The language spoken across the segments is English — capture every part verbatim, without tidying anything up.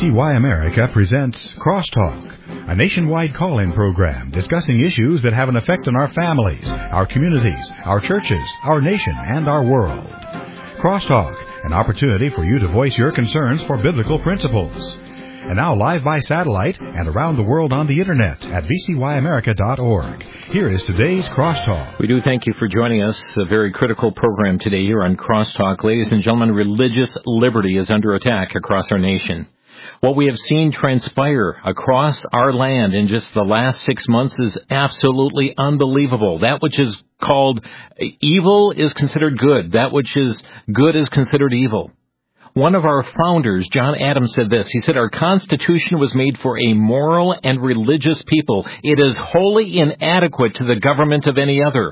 C Y America presents Crosstalk, a nationwide call-in program discussing issues that have an effect on our families, our communities, our churches, our nation, and our world. Crosstalk, an opportunity for you to voice your concerns for biblical principles. And now live by satellite and around the world on the Internet at v c y america dot org. Here is today's Crosstalk. We do thank you for joining us. A very critical program today here on Crosstalk. Ladies and gentlemen, religious liberty is under attack across our nation. What we have seen transpire across our land in just the last six months is absolutely unbelievable. That which is called evil is considered good. That which is good is considered evil. One of our founders, John Adams, said this. He said, our Constitution was made for a moral and religious people. It is wholly inadequate to the government of any other.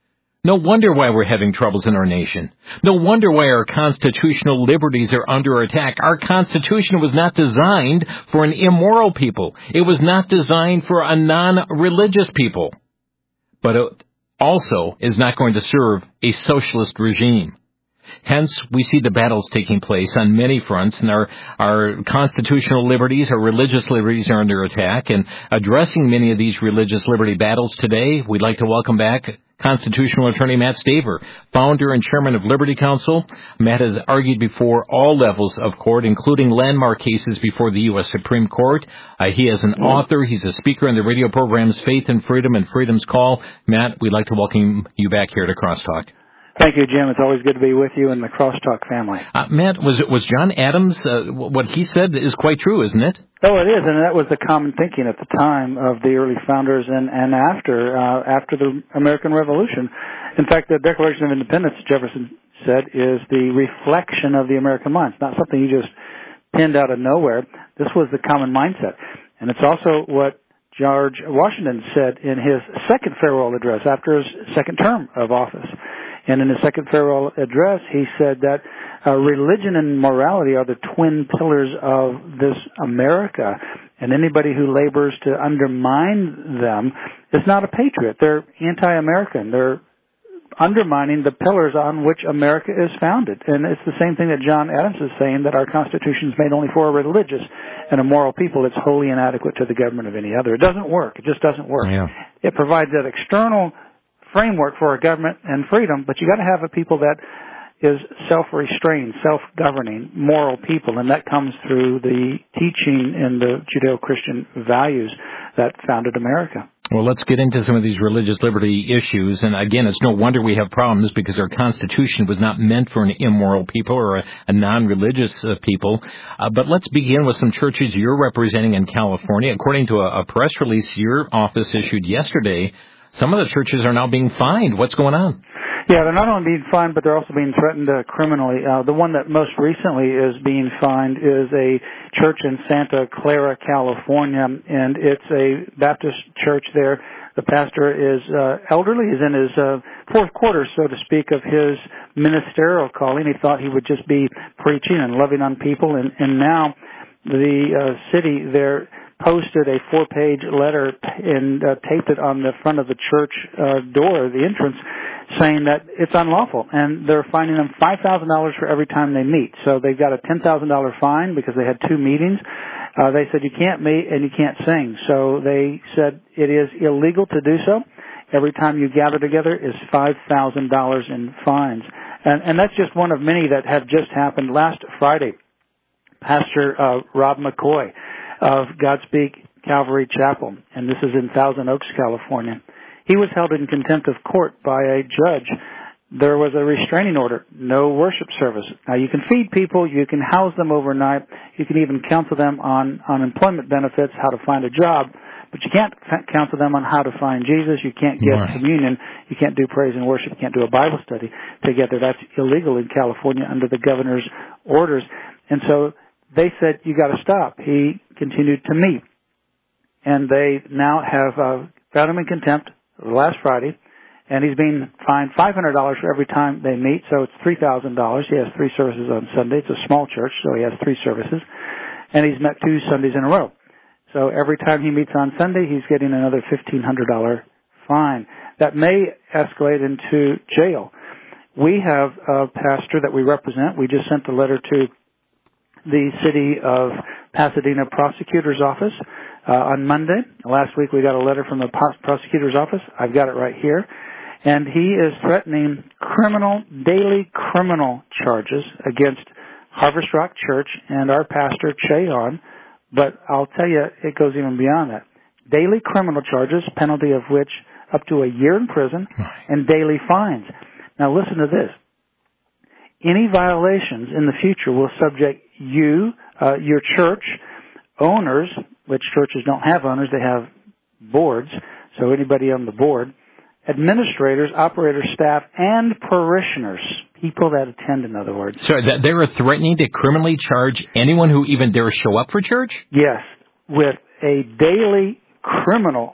No wonder why we're having troubles in our nation. No wonder why our constitutional liberties are under attack. Our Constitution was not designed for an immoral people. It was not designed for a non-religious people. But it also is not going to serve a socialist regime. Hence, we see the battles taking place on many fronts, and our, our constitutional liberties, our religious liberties are under attack. And addressing many of these religious liberty battles today, we'd like to welcome back constitutional attorney Matt Staver, founder and chairman of Liberty Counsel. Matt has argued before all levels of court, including landmark cases before the U S Supreme Court. Uh, he is an author. He's a speaker on the radio programs Faith and Freedom and Freedom's Call. Matt, we'd like to welcome you back here to Crosstalk. Thank you, Jim. It's always good to be with you and the Crosstalk family. Uh, Matt, was it was John Adams, uh, what he said is quite true, isn't it? Oh, it is, and that was the common thinking at the time of the early founders and, and after, uh, after the American Revolution. In fact, the Declaration of Independence, Jefferson said, is the reflection of the American mind. It's not something you just pinned out of nowhere. This was the common mindset. And it's also what George Washington said in his second farewell address after his second term of office. And in his second farewell address, he said that uh, religion and morality are the twin pillars of this America. And anybody who labors to undermine them is not a patriot. They're anti-American. They're undermining the pillars on which America is founded. And it's the same thing that John Adams is saying, that our Constitution is made only for a religious and a moral people. It's wholly inadequate to the government of any other. It doesn't work. It just doesn't work. Yeah. It provides that external framework for a government and freedom, but you got to have a people that is self-restrained, self-governing, moral people, and that comes through the teaching and the Judeo-Christian values that founded America. Well, let's get into some of these religious liberty issues. And again, it's no wonder we have problems, because our Constitution was not meant for an immoral people or a, a non-religious uh, people. Uh, but let's begin with some churches you're representing in California. According to a, a press release your office issued yesterday, some of the churches are now being fined. What's going on? Yeah, they're not only being fined, but they're also being threatened uh, criminally. Uh, the one that most recently is being fined is a church in Santa Clara, California, and it's a Baptist church there. The pastor is uh, elderly. He's in his uh, fourth quarter, so to speak, of his ministerial calling. He thought he would just be preaching and loving on people, and, and now the uh, city there posted a four-page letter and uh, taped it on the front of the church uh, door, the entrance, saying that it's unlawful, and they're fining them five thousand dollars for every time they meet. So they've got a ten thousand dollars fine because they had two meetings. Uh, they said you can't meet and you can't sing. So they said it is illegal to do so. Every time you gather together is five thousand dollars in fines. And, and that's just one of many that have just happened. Last Friday, Pastor uh, Rob McCoy of Godspeak Calvary Chapel, and this is in Thousand Oaks, California. He was held in contempt of court by a judge. There was a restraining order, no worship service. Now, you can feed people, you can house them overnight, you can even counsel them on unemployment benefits, how to find a job, but you can't counsel them on how to find Jesus, you can't get right. communion, you can't do praise and worship, you can't do a Bible study together. That's illegal in California under the governor's orders. And so they said, you got to stop. He continued to meet. And they now have uh, found him in contempt last Friday, and he's being fined five hundred dollars for every time they meet, so it's three thousand dollars. He has three services on Sunday. It's a small church, so he has three services. And he's met two Sundays in a row. So every time he meets on Sunday, he's getting another fifteen hundred dollars fine. That may escalate into jail. We have a pastor that we represent. We just sent a letter to the city of Pasadena prosecutor's office uh, on Monday. Last week we got a letter from the prosecutor's office. I've got it right here. And he is threatening criminal, daily criminal charges against Harvest Rock Church and our pastor, Che Ahn. But I'll tell you, it goes even beyond that. Daily criminal charges, penalty of which up to a year in prison, and daily fines. Now listen to this. Any violations in the future will subject you, uh, your church, owners, which churches don't have owners, they have boards, so anybody on the board, administrators, operators, staff, and parishioners, people that attend, in other words. So they are threatening to criminally charge anyone who even dares show up for church? Yes, with a daily criminal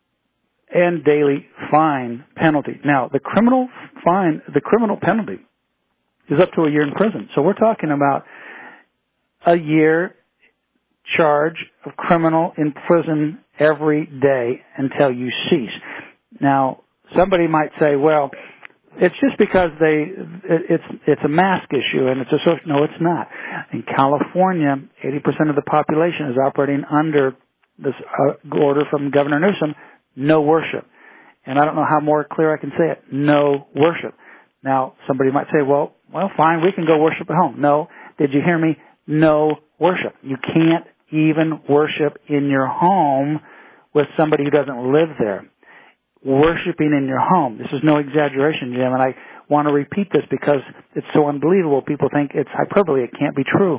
and daily fine penalty. Now, the criminal fine, the criminal penalty is up to a year in prison. So we're talking about a year charge of criminal in prison every day until you cease. Now, somebody might say, well, it's just because they, it's, it's a mask issue and it's a social, no, it's not. In California, eighty percent of the population is operating under this uh, order from Governor Newsom, no worship. And I don't know how more clear I can say it, no worship. Now, somebody might say, well, well, fine, we can go worship at home. No, did you hear me? No worship. You can't even worship in your home with somebody who doesn't live there. Worshiping in your home. This is no exaggeration, Jim, and I want to repeat this because it's so unbelievable. People think it's hyperbole. It can't be true.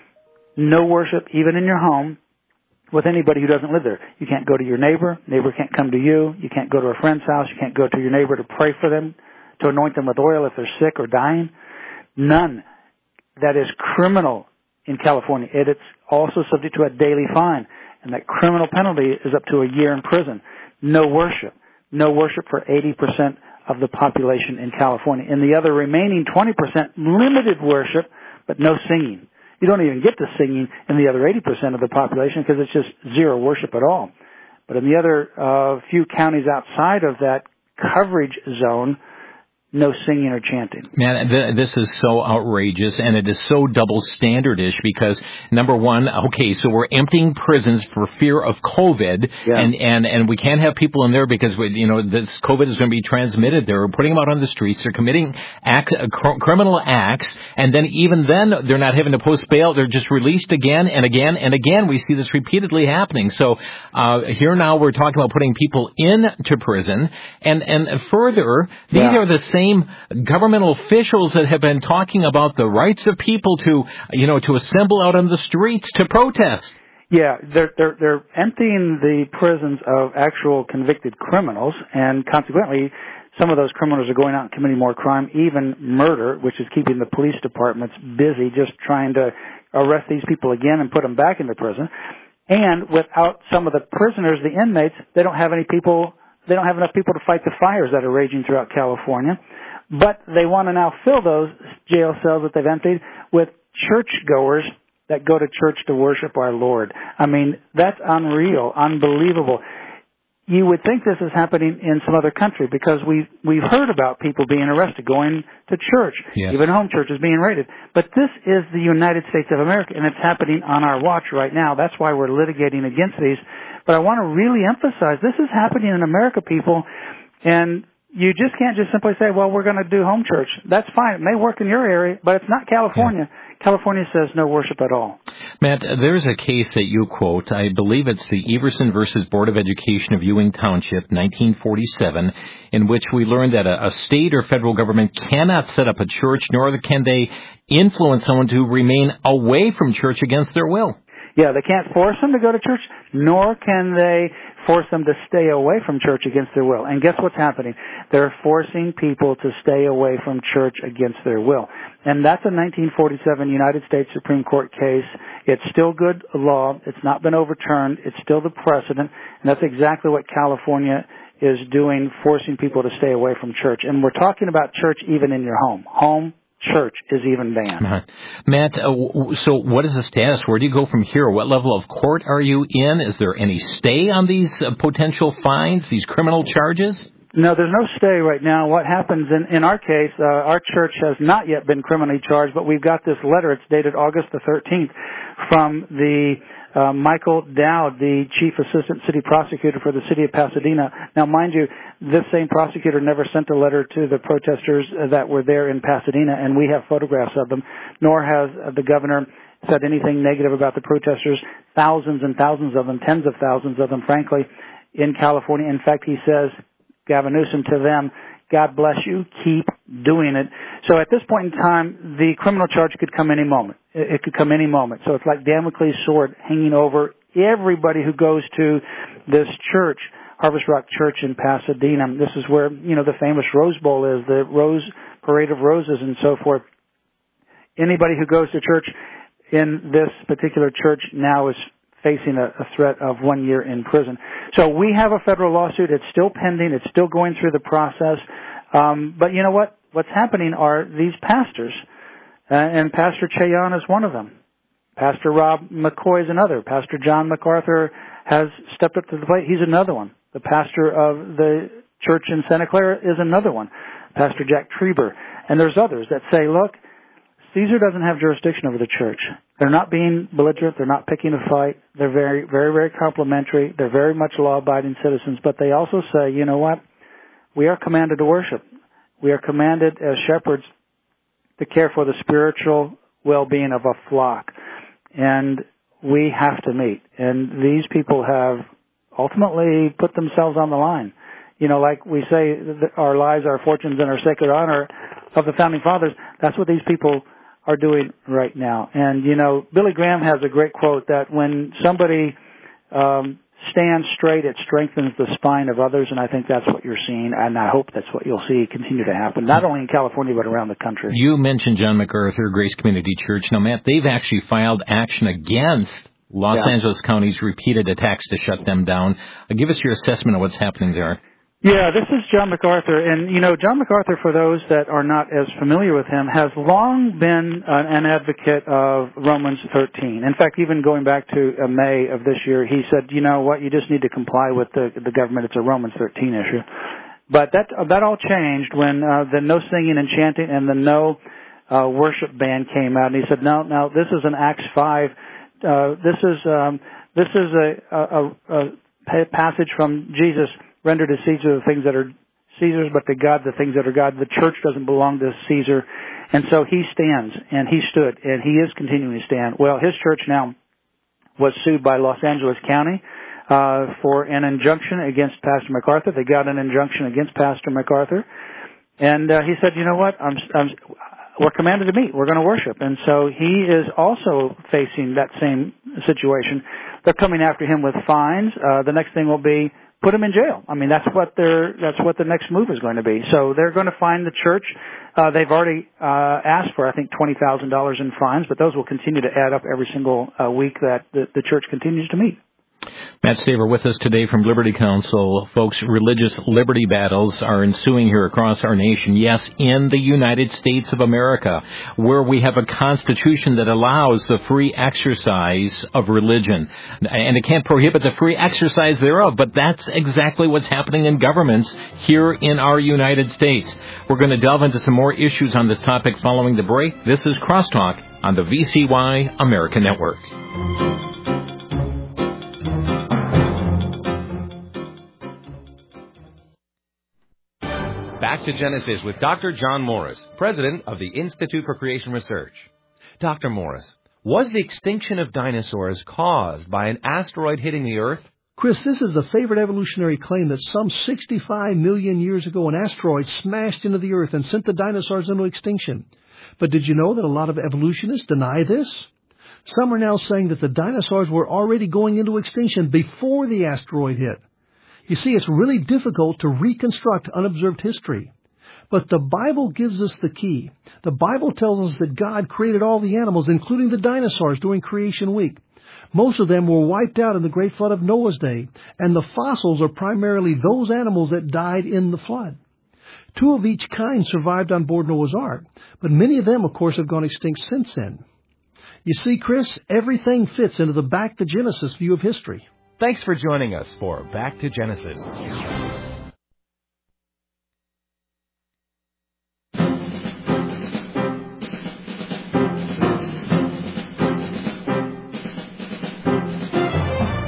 No worship, even in your home, with anybody who doesn't live there. You can't go to your neighbor. Neighbor can't come to you. You can't go to a friend's house. You can't go to your neighbor to pray for them, to anoint them with oil if they're sick or dying. None. That is criminal in California. It is also subject to a daily fine, and that criminal penalty is up to a year in prison. No worship. No worship for eighty percent of the population in California. In the other remaining twenty percent, limited worship, but no singing. You don't even get to singing in the other eighty percent of the population because it's just zero worship at all. But in the other uh, few counties outside of that coverage zone, no singing or chanting. Man, th- this is so outrageous, and it is so double standardish because, number one, okay, so we're emptying prisons for fear of COVID, yeah. and, and, and we can't have people in there because, we, you know, this COVID is going to be transmitted. They're putting them out on the streets. They're committing acts, uh, cr- criminal acts, and then even then, they're not having to post bail. They're just released again and again and again. We see this repeatedly happening. So uh, here now we're talking about putting people into prison, and, and further, these yeah. are the same governmental officials that have been talking about the rights of people to, you know, to assemble out on the streets to protest. Yeah, they're they're they're emptying the prisons of actual convicted criminals, and consequently, some of those criminals are going out and committing more crime, even murder, which is keeping the police departments busy just trying to arrest these people again and put them back into prison. And without some of the prisoners, the inmates, they don't have any people. They don't have enough people to fight the fires that are raging throughout California. But they want to now fill those jail cells that they've emptied with churchgoers that go to church to worship our Lord. I mean, that's unreal, unbelievable. You would think this is happening in some other country because we we've heard about people being arrested, going to church, yes. even home churches being raided. But this is the United States of America, and it's happening on our watch right now. That's why we're litigating against these. But I want to really emphasize this is happening in America, people, and you just can't just simply say, well, we're going to do home church. That's fine. It may work in your area, but it's not California. Yeah. California says no worship at all. Matt, there's a case that you quote. I believe it's the Everson versus Board of Education of Ewing Township, nineteen forty-seven, in which we learned that a, a state or federal government cannot set up a church, nor can they influence someone to remain away from church against their will. Yeah, they can't force them to go to church, nor can they force them to stay away from church against their will. And guess what's happening? They're forcing people to stay away from church against their will. And that's a nineteen forty-seven United States Supreme Court case. It's still good law. It's not been overturned. It's still the precedent. And that's exactly what California is doing, forcing people to stay away from church. And we're talking about church even in your home. Home church is even banned. Uh-huh. Matt, uh, so what is the status? Where do you go from here? What level of court are you in? Is there any stay on these uh, potential fines, these criminal charges? No, there's no stay right now. What happens in, in our case, uh, our church has not yet been criminally charged, but we've got this letter. It's dated August the thirteenth from the uh, Michael Dowd, the Chief Assistant City Prosecutor for the City of Pasadena. Now, mind you, this same prosecutor never sent a letter to the protesters that were there in Pasadena, and we have photographs of them, nor has the governor said anything negative about the protesters. Thousands and thousands of them, tens of thousands of them, frankly, in California. In fact, he says, Gavin Newsom, to them, God bless you, keep doing it. So at this point in time, the criminal charge could come any moment. It could come any moment. So it's like Damocles' sword hanging over everybody who goes to this church, Harvest Rock Church in Pasadena. This is where, you know, the famous Rose Bowl is, the Rose Parade of Roses and so forth. Anybody who goes to church in this particular church now is facing a, a threat of one year in prison. So we have a federal lawsuit. It's still pending. It's still going through the process. Um, but you know what? What's happening are these pastors, uh, and Pastor Chayon is one of them. Pastor Rob McCoy is another. Pastor John MacArthur has stepped up to the plate. He's another one. The pastor of the church in Santa Clara is another one. Pastor Jack Treber. And there's others that say, look, Caesar doesn't have jurisdiction over the church. They're not being belligerent. They're not picking a fight. They're very, very, very complimentary. They're very much law-abiding citizens. But they also say, you know what? We are commanded to worship. We are commanded as shepherds to care for the spiritual well-being of a flock. And we have to meet. And these people have ultimately put themselves on the line. You know, like we say, our lives, our fortunes, and our sacred honor of the Founding Fathers, that's what these people are doing right now. And, you know, Billy Graham has a great quote that when somebody um, stands straight, it strengthens the spine of others, and I think that's what you're seeing, and I hope that's what you'll see continue to happen, not only in California but around the country. You mentioned John MacArthur, Grace Community Church. Now, Matt, they've actually filed action against Los yeah. Angeles County's repeated attacks to shut them down. Uh, give us your assessment of what's happening there. Yeah, this is John MacArthur, and you know, John MacArthur, for those that are not as familiar with him, has long been an advocate of Romans thirteen. In fact, even going back to uh, May of this year, he said, you know what, you just need to comply with the, the government. It's a Romans thirteen issue. But that uh, that all changed when uh, the no singing and chanting and the no uh, worship ban came out, and he said, no, no, this is an Acts five. Uh, this is um, this is a, a, a passage from Jesus. Render to Caesar the things that are Caesar's, but to God the things that are God. The church doesn't belong to Caesar. And so he stands, and he stood, and he is continuing to stand. Well, his church now was sued by Los Angeles County uh, for an injunction against Pastor MacArthur. They got an injunction against Pastor MacArthur. And uh, he said, you know what, I'm, I'm, we're commanded to meet. We're going to worship. And so he is also facing that same situation. They're coming after him with fines. Uh, the next thing will be put him in jail. I mean, that's what their that's what the next move is going to be. So they're going to fine the church. Uh, they've already uh, asked for, I think, twenty thousand dollars in fines, but those will continue to add up every single uh, week that the, the church continues to meet. Matt Staver with us today from Liberty Counsel. Folks, religious liberty battles are ensuing here across our nation. Yes, in the United States of America, where we have a constitution that allows the free exercise of religion. And it can't prohibit the free exercise thereof, but that's exactly what's happening in governments here in our United States. We're going to delve into some more issues on this topic following the break. This is Crosstalk on the V C Y America Network. Back to Genesis with Doctor John Morris, president of the Institute for Creation Research. Doctor Morris, was the extinction of dinosaurs caused by an asteroid hitting the Earth? Chris, this is a favorite evolutionary claim that some sixty-five million years ago an asteroid smashed into the Earth and sent the dinosaurs into extinction. But did you know that a lot of evolutionists deny this? Some are now saying that the dinosaurs were already going into extinction before the asteroid hit. You see, it's really difficult to reconstruct unobserved history. But the Bible gives us the key. The Bible tells us that God created all the animals, including the dinosaurs, during Creation Week. Most of them were wiped out in the great flood of Noah's day, and the fossils are primarily those animals that died in the flood. Two of each kind survived on board Noah's Ark, but many of them, of course, have gone extinct since then. You see, Chris, everything fits into the Back to Genesis view of history. Thanks for joining us for Back to Genesis.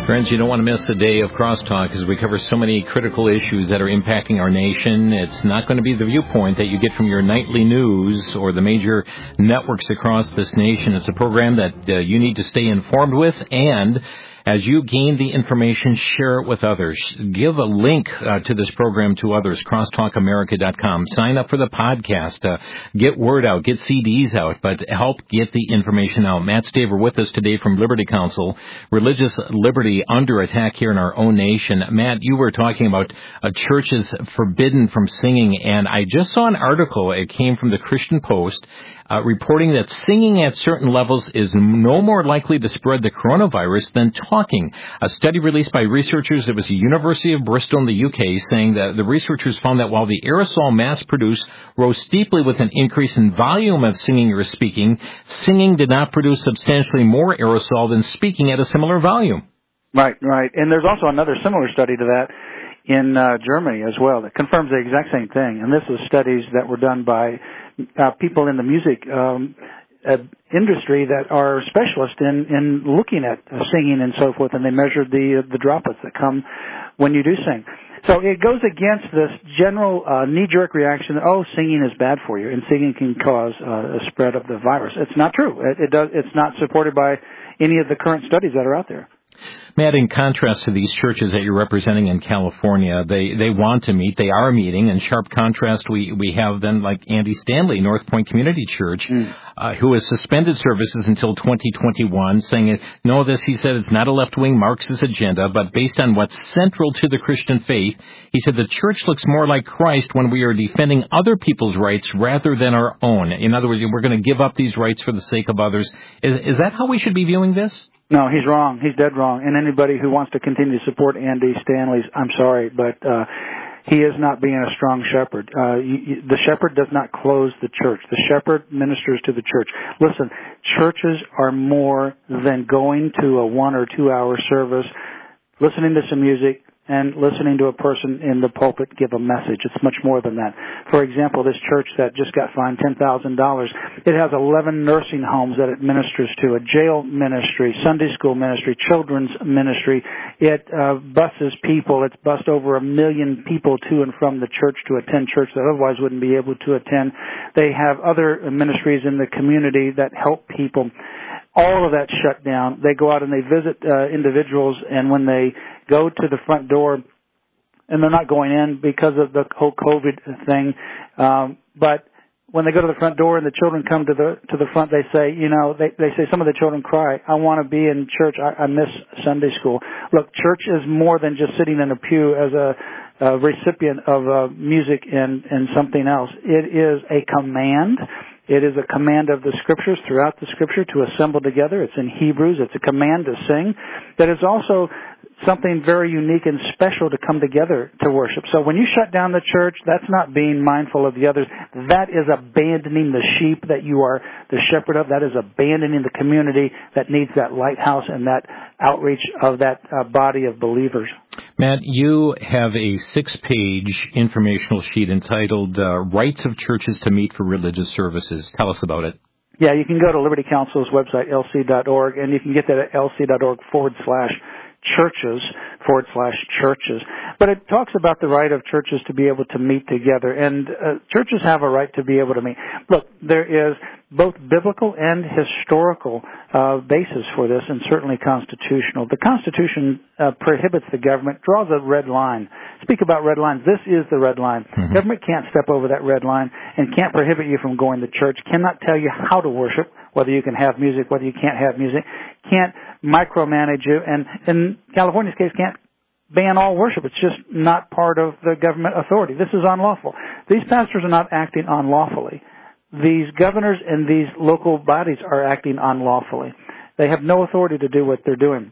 Friends, you don't want to miss a day of Crosstalk as we cover so many critical issues that are impacting our nation. It's not going to be the viewpoint that you get from your nightly news or the major networks across this nation. It's a program that uh, you need to stay informed with, and as you gain the information, share it with others. Give a link uh, to this program to others, crosstalk america dot com. Sign up for the podcast. Uh, get word out. Get C Ds out. But help get the information out. Matt Staver with us today from Liberty Counsel. Religious liberty under attack here in our own nation. Matt, you were talking about uh, churches forbidden from singing, and I just saw an article. It came from the Christian Post. Uh, reporting that singing at certain levels is no more likely to spread the coronavirus than talking. A study released by researchers at the University of Bristol in the U K saying that the researchers found that while the aerosol mass-produced rose steeply with an increase in volume of singing or speaking, singing did not produce substantially more aerosol than speaking at a similar volume. Right, right. And there's also another similar study to that in uh, Germany as well that confirms the exact same thing. And this is studies that were done by uh, people in the music um, uh, industry that are specialists in, in looking at uh, singing and so forth, and they measured the uh, the droplets that come when you do sing. So it goes against this general uh, knee-jerk reaction that, oh, singing is bad for you and singing can cause uh, a spread of the virus. It's not true. It, it does. It's not supported by any of the current studies that are out there. Matt, in contrast to these churches that you're representing in California, they, they want to meet, they are meeting. In sharp contrast, we, we have then like Andy Stanley, North Point Community Church, mm. uh, who has suspended services until twenty twenty-one, saying, no, this, he said, it's not a left-wing Marxist agenda, but based on what's central to the Christian faith, he said the church looks more like Christ when we are defending other people's rights rather than our own. In other words, we're going to give up these rights for the sake of others. Is, is that how we should be viewing this? No, he's wrong. He's dead wrong. And anybody who wants to continue to support Andy Stanley's, I'm sorry, but uh, he is not being a strong shepherd. Uh, you, you, the shepherd does not close the church. The shepherd ministers to the church. Listen, churches are more than going to a one or two hour service, listening to some music, and listening to a person in the pulpit give a message. It's much more than that. For example, this church that just got fined ten thousand dollars, it has eleven nursing homes that it ministers to, a jail ministry, Sunday school ministry, children's ministry. It uh, buses people. It's bused over a million people to and from the church to attend church that otherwise wouldn't be able to attend. They have other ministries in the community that help people. All of that shut down. They go out and they visit uh, individuals, and when they go to the front door, and they're not going in because of the whole COVID thing, um, but when they go to the front door and the children come to the to the front, they say, you know, they, they say, some of the children cry, I want to be in church. I, I miss Sunday school. Look, church is more than just sitting in a pew as a, a recipient of uh, music and, and something else. It is a command. It is a command of the Scriptures, throughout the Scripture, to assemble together. It's in Hebrews. It's a command to sing. That is also something very unique and special to come together to worship. So when you shut down the church, that's not being mindful of the others. That is abandoning the sheep that you are the shepherd of. That is abandoning the community that needs that lighthouse and that outreach of that uh, body of believers. Matt, you have a six-page informational sheet entitled uh, Rights of Churches to Meet for Religious Services. Tell us about it. Yeah, you can go to Liberty Counsel's website, L C dot org, and you can get that at lc.org forward slash churches, forward slash churches. But it talks about the right of churches to be able to meet together, and uh, churches have a right to be able to meet. Look, there is both biblical and historical uh, basis for this, and certainly constitutional. The Constitution uh, prohibits the government, draws a red line. Speak about red lines. This is the red line. Mm-hmm. Government can't step over that red line and can't prohibit you from going to church, cannot tell you how to worship, whether you can have music, whether you can't have music, can't micromanage you, and in California's case, can't ban all worship. It's just not part of the government authority. This is unlawful. These pastors are not acting unlawfully. These governors and these local bodies are acting unlawfully. They have no authority to do what they're doing.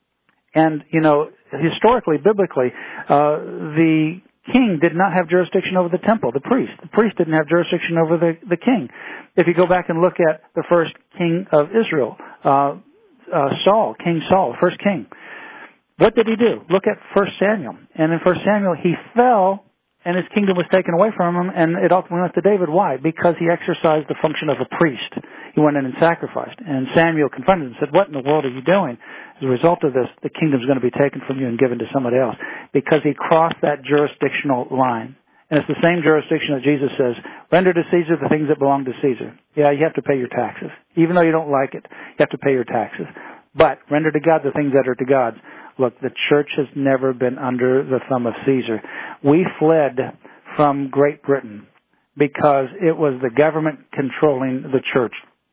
And, you know, historically, biblically, uh, the king did not have jurisdiction over the temple, the priest. The priest didn't have jurisdiction over the, the king. If you go back and look at the first king of Israel, uh, uh, Saul, King Saul, the first king, what did he do? Look at First Samuel. And in First Samuel, he fell, and his kingdom was taken away from him, and it ultimately went to David. Why? Because he exercised the function of a priest. he went in and sacrificed. And Samuel confronted him and said, what in the world are you doing? As a result of this, the kingdom's going to be taken from you and given to somebody else, because he crossed that jurisdictional line. And it's the same jurisdiction that Jesus says, render to Caesar the things that belong to Caesar. Yeah, you have to pay your taxes. Even though you don't like it, you have to pay your taxes. But render to God the things that are to God's. Look, the church has never been under the thumb of Caesar. We fled from Great Britain because it was the government controlling the church.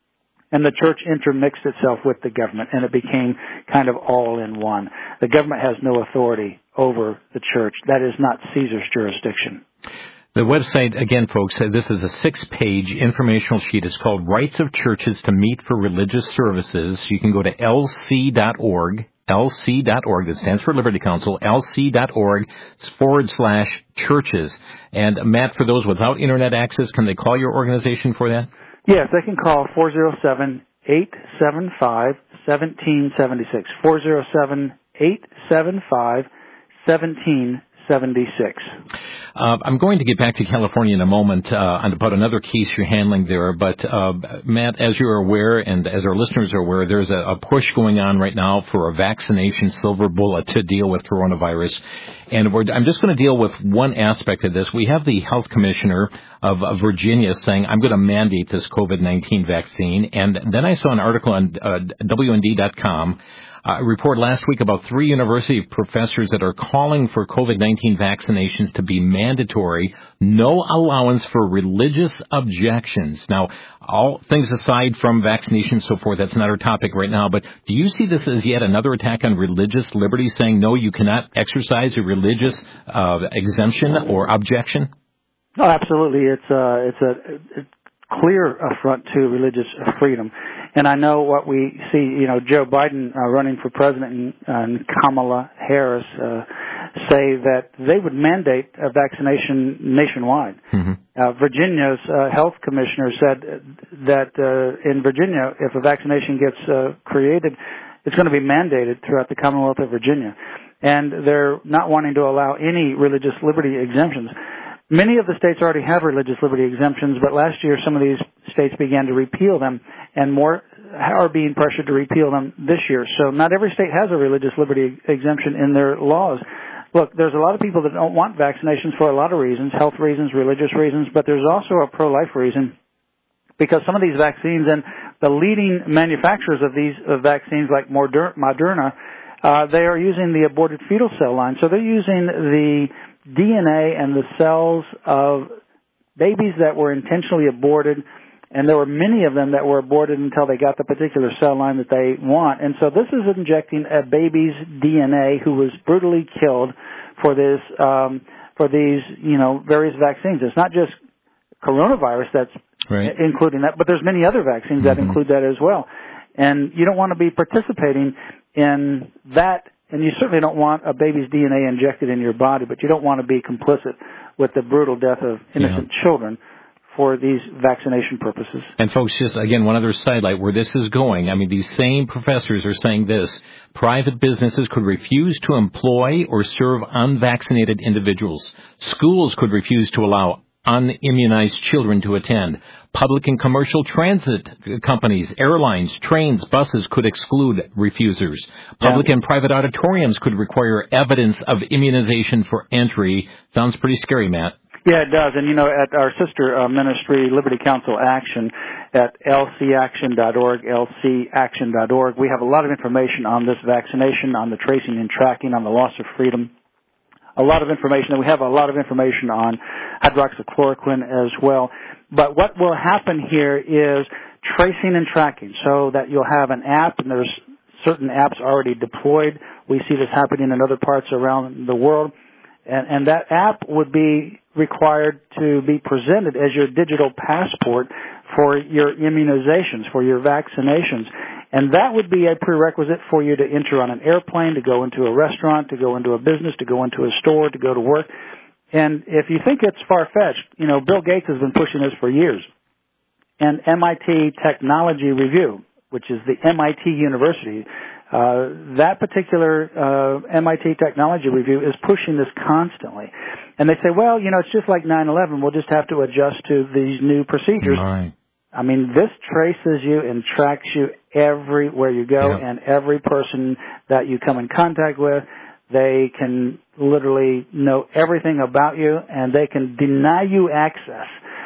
And the church intermixed itself with the government, and it became kind of all in one. The government has no authority over the church. That is not Caesar's jurisdiction. The website, again, folks, this is a six-page informational sheet. It's called Rights of Churches to Meet for Religious Services. You can go to L C dot org, L C dot org, that stands for Liberty Counsel, L C dot org forward slash churches. And, Matt, for those without Internet access, can they call your organization for that? Yes, they can call four oh seven, eight seven five, one seven seven six, four oh seven, eight seven five, one seven seven six. Uh, I'm going to get back to California in a moment uh, about another case you're handling there. But, uh, Matt, as you're aware and as our listeners are aware, there's a, a push going on right now for a vaccination silver bullet to deal with coronavirus. And we're, I'm just going to deal with one aspect of this. We have the health commissioner of, of Virginia saying, I'm going to mandate this COVID nineteen vaccine. And then I saw an article on uh, W N D dot com. Uh, a report last week about three university professors that are calling for COVID nineteen vaccinations to be mandatory, no allowance for religious objections. Now, all things aside from vaccinations and so forth, that's not our topic right now, but do you see this as yet another attack on religious liberty, saying, no, you cannot exercise a religious uh, exemption or objection? Oh, absolutely. It's a, it's a, a clear affront to religious freedom. And I know what we see, you know, Joe Biden uh, running for president and, and Kamala Harris uh, say that they would mandate a vaccination nationwide. Mm-hmm. Uh, Virginia's uh, health commissioner said that uh, in Virginia, if a vaccination gets uh, created, it's going to be mandated throughout the Commonwealth of Virginia. And they're not wanting to allow any religious liberty exemptions. Many of the states already have religious liberty exemptions, but last year some of these states began to repeal them, and more are being pressured to repeal them this year. So not every state has a religious liberty exemption in their laws. Look, there's a lot of people that don't want vaccinations for a lot of reasons, health reasons, religious reasons, but there's also a pro-life reason, because some of these vaccines and the leading manufacturers of these uh, vaccines like Moderna, uh, they are using the aborted fetal cell line. So they're using the D N A and the cells of babies that were intentionally aborted, and there were many of them that were aborted until they got the particular cell line that they want. And so this is injecting a baby's D N A who was brutally killed for this, um, for these, you know, various vaccines. It's not just coronavirus that's right. including that, but there's many other vaccines mm-hmm. that include that as well. And you don't want to be participating in that. And you certainly don't want a baby's D N A injected in your body, but you don't want to be complicit with the brutal death of innocent yeah. children for these vaccination purposes. And folks, just again, one other sidelight where this is going. I mean, these same professors are saying this. Private businesses could refuse to employ or serve unvaccinated individuals. Schools could refuse to allow unimmunized children to attend. Public and commercial transit companies, airlines, trains, buses could exclude refusers. Public yeah. and private auditoriums could require evidence of immunization for entry. Sounds pretty scary, Matt. Yeah, it does. And, you know, at our sister uh, ministry, Liberty Counsel Action, at L C action dot org, L C action dot org, we have a lot of information on this vaccination, on the tracing and tracking, on the loss of freedom. A lot of information, and we have a lot of information on hydroxychloroquine as well. But what will happen here is tracing and tracking, so that you'll have an app, and there's certain apps already deployed. We see this happening in other parts around the world. And, and that app would be required to be presented as your digital passport for your immunizations, for your vaccinations. And that would be a prerequisite for you to enter on an airplane, to go into a restaurant, to go into a business, to go into a store, to go to work. And if you think it's far-fetched, you know, Bill Gates has been pushing this for years. And M I T Technology Review, which is the M I T University, uh, that particular uh, M I T Technology Review is pushing this constantly. And they say, well, you know, it's just like nine eleven. We'll just have to adjust to these new procedures. Right. I mean, this traces you and tracks you everywhere you go, yeah. and every person that you come in contact with, they can literally know everything about you, and they can deny you access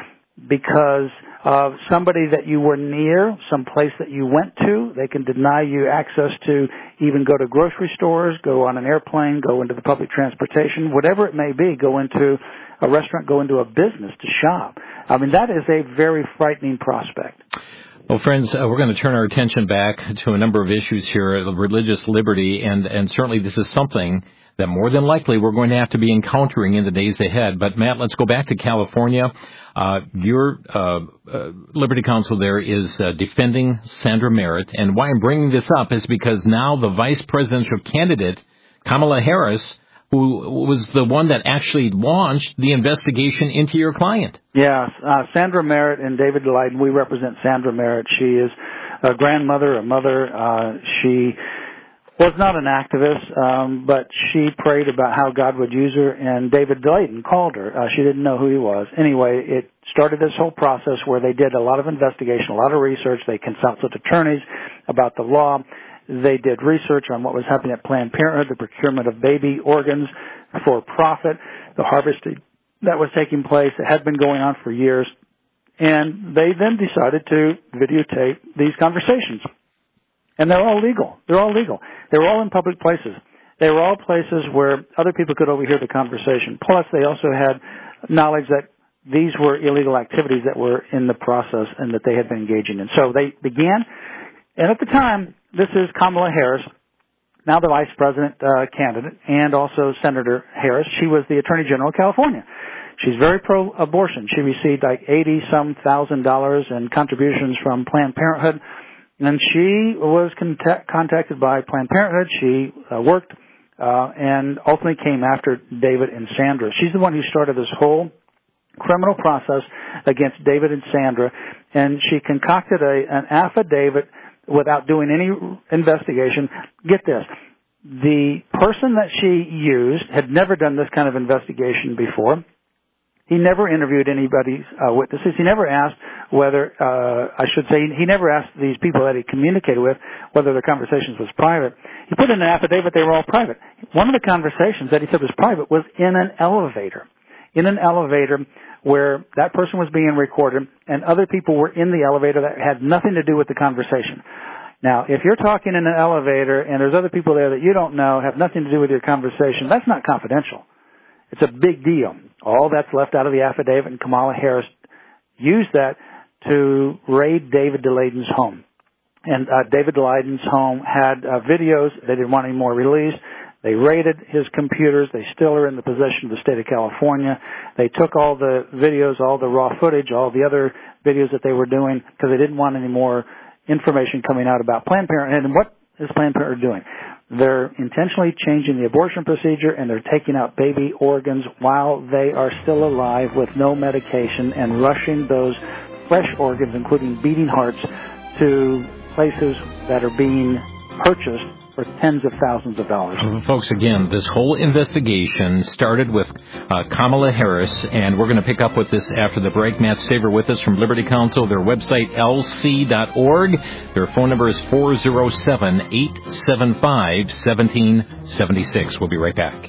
because of somebody that you were near, some place that you went to. They can deny you access to even go to grocery stores, go on an airplane, go into the public transportation, whatever it may be, go into a restaurant, go into a business to shop. I mean, that is a very frightening prospect. Well, friends, uh, we're going to turn our attention back to a number of issues here of religious liberty, and, and certainly this is something that more than likely we're going to have to be encountering in the days ahead. But, Matt, let's go back to California. Uh, your uh, uh, Liberty Counsel there is uh, defending Sandra Merritt, and why I'm bringing this up is because now the vice presidential candidate, Kamala Harris, who was the one that actually launched the investigation into your client. Yes, uh, Sandra Merritt and David Daleiden. We represent Sandra Merritt. She is a grandmother, a mother. Uh, she was not an activist, um, but she prayed about how God would use her, and David Daleiden called her. Uh, she didn't know who he was. Anyway, it started this whole process where they did a lot of investigation, a lot of research. They consulted attorneys about the law. They did research on what was happening at Planned Parenthood, the procurement of baby organs for profit, the harvesting that was taking place. It had been going on for years. And they then decided to videotape these conversations. And they're all legal. They're all legal. They were all in public places. They were all places where other people could overhear the conversation. Plus, they also had knowledge that these were illegal activities that were in the process and that they had been engaging in. So they began, and at the time, this is Kamala Harris, now the vice president uh, candidate, and also Senator Harris. She was the Attorney General of California. She's very pro-abortion. She received like eighty-some thousand dollars in contributions from Planned Parenthood, and she was contact- contacted by Planned Parenthood. She uh, worked uh, and ultimately came after David and Sandra. She's the one who started this whole criminal process against David and Sandra, and she concocted a, an affidavit without doing any investigation. Get this. The person that she used had never done this kind of investigation before. He never interviewed anybody's uh, witnesses. He never asked whether, uh, I should say, he never asked these people that he communicated with whether their conversations was private. He put in an affidavit they were all private. One of the conversations that he said was private was in an elevator. In an elevator where that person was being recorded and other people were in the elevator that had nothing to do with the conversation. Now, if you're talking in an elevator and there's other people there that you don't know, have nothing to do with your conversation, that's not confidential. It's a big deal. All that's left out of the affidavit, and Kamala Harris used that to raid David Daleiden's home. And uh, David Daleiden's home had uh, videos. They didn't want any more released. They raided his computers. They still are in the possession of the state of California. They took all the videos, all the raw footage, all the other videos that they were doing because they didn't want any more information coming out about Planned Parenthood. And what is Planned Parenthood doing? They're intentionally changing the abortion procedure, and they're taking out baby organs while they are still alive with no medication and rushing those fresh organs, including beating hearts, to places that are being purchased for tens of thousands of dollars. Folks, again, this whole investigation started with uh, Kamala Harris, and we're going to pick up with this after the break. Matt Staver with us from Liberty Counsel. Their website, L C dot org. Their phone number is four oh seven, eight seven five, one seven seven six. We'll be right back.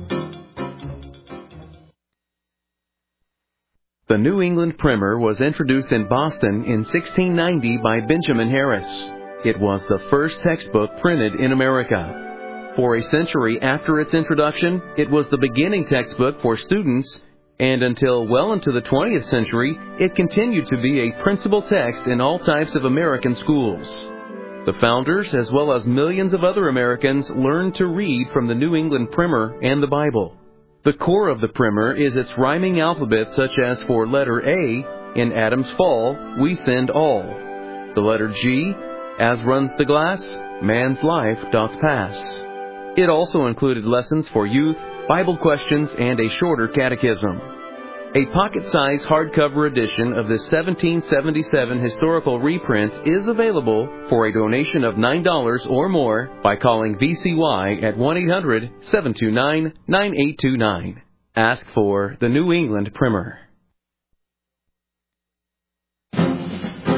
The New England Primer was introduced in Boston in sixteen ninety by Benjamin Harris. It was the first textbook printed in America. For a century after its introduction, it was the beginning textbook for students, and until well into the twentieth century, it continued to be a principal text in all types of American schools. The founders, as well as millions of other Americans, learned to read from the New England Primer and the Bible. The core of the Primer is its rhyming alphabet, such as for letter A, in Adam's fall, we sinned all. The letter G, as runs the glass, man's life doth pass. It also included lessons for youth, Bible questions, and a shorter catechism. A pocket-sized hardcover edition of this seventeen seventy-seven historical reprint is available for a donation of nine dollars or more by calling V C Y at one eight hundred, seven two nine, nine eight two nine. Ask for the New England Primer.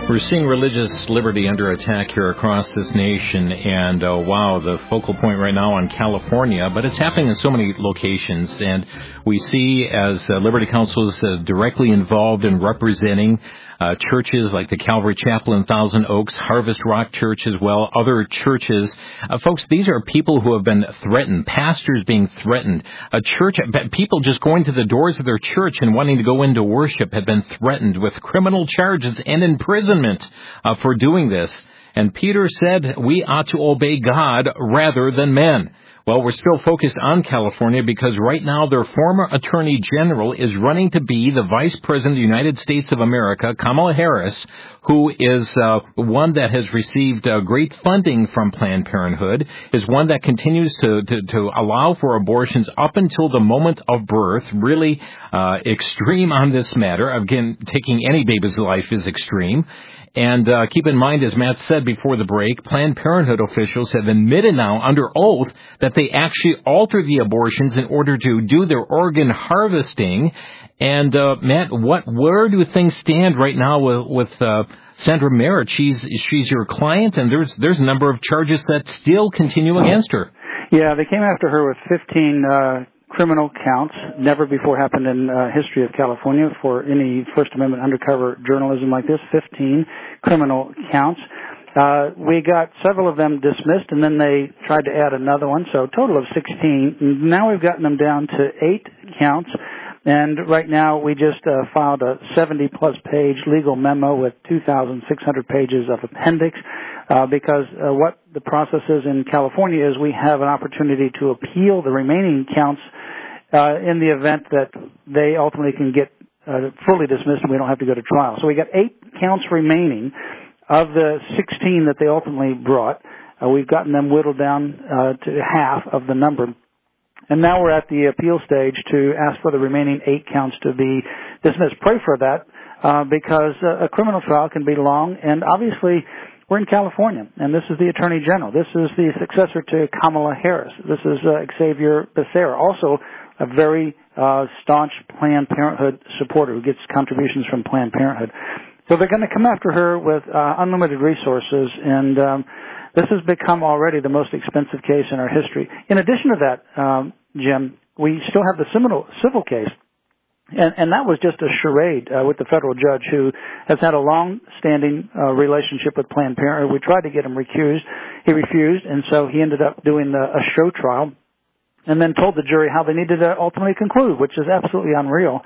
We're seeing religious liberty under attack here across this nation, and uh, wow, the focal point right now on California, but it's happening in so many locations, and we see as uh, Liberty Counsel is uh, directly involved in representing uh, churches like the Calvary Chapel in Thousand Oaks, Harvest Rock Church as well, other churches. Uh, folks, these are people who have been threatened, pastors being threatened, a church, people just going to the doors of their church and wanting to go into worship have been threatened with criminal charges and imprisonment Uh, for doing this. And Peter said we ought to obey God rather than men. Well, we're still focused on California because right now their former Attorney General is running to be the Vice President of the United States of America, Kamala Harris, who is uh, one that has received uh, great funding from Planned Parenthood, is one that continues to, to, to allow for abortions up until the moment of birth, really uh, extreme on this matter. Again, taking any baby's life is extreme. And uh, keep in mind, as Matt said before the break, Planned Parenthood officials have admitted now under oath that they actually alter the abortions in order to do their organ harvesting. And, uh, Matt, what, where do things stand right now with, with uh, Sandra Merritt? She's, she's your client, and there's, there's a number of charges that still continue against her. Yeah, they came after her with fifteen uh, criminal counts. Never before happened in uh, history of California for any First Amendment undercover journalism like this. fifteen criminal counts. Uh, we got several of them dismissed, and then they tried to add another one, so a total of sixteen. Now we've gotten them down to eight counts, and right now we just uh, filed a seventy-plus page legal memo with two thousand six hundred pages of appendix, uh, because uh, what the process is in California is we have an opportunity to appeal the remaining counts uh, in the event that they ultimately can get uh, fully dismissed and we don't have to go to trial. So we got eight counts remaining. Of the sixteen that they ultimately brought, uh, we've gotten them whittled down uh, to half of the number. And now we're at the appeal stage to ask for the remaining eight counts to be dismissed. Pray for that, uh, because uh, a criminal trial can be long, and obviously we're in California, and this is the Attorney General. This is the successor to Kamala Harris. This is uh, Xavier Becerra, also a very uh, staunch Planned Parenthood supporter who gets contributions from Planned Parenthood. So they're going to come after her with uh, unlimited resources, and um, this has become already the most expensive case in our history. In addition to that, um, Jim, we still have the civil, civil case, and, and that was just a charade uh, with the federal judge who has had a long-standing uh, relationship with Planned Parenthood. We tried to get him recused. He refused, and so he ended up doing the, a show trial and then told the jury how they needed to ultimately conclude, which is absolutely unreal.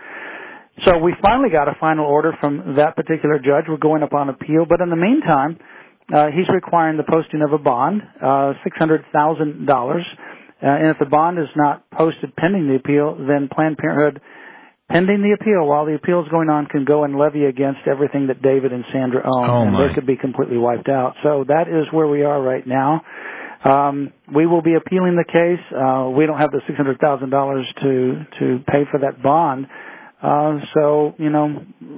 So we finally got a final order from that particular judge. We're going up on appeal. But in the meantime, uh, he's requiring the posting of a bond, uh, six hundred thousand dollars. Uh, and if the bond is not posted pending the appeal, then Planned Parenthood, pending the appeal, while the appeal is going on, can go and levy against everything that David and Sandra own. Oh, and my. they could be completely wiped out. So that is where we are right now. Um, we will be appealing the case. Uh, we don't have the six hundred thousand dollars to, to pay for that bond. Uh, so, you know,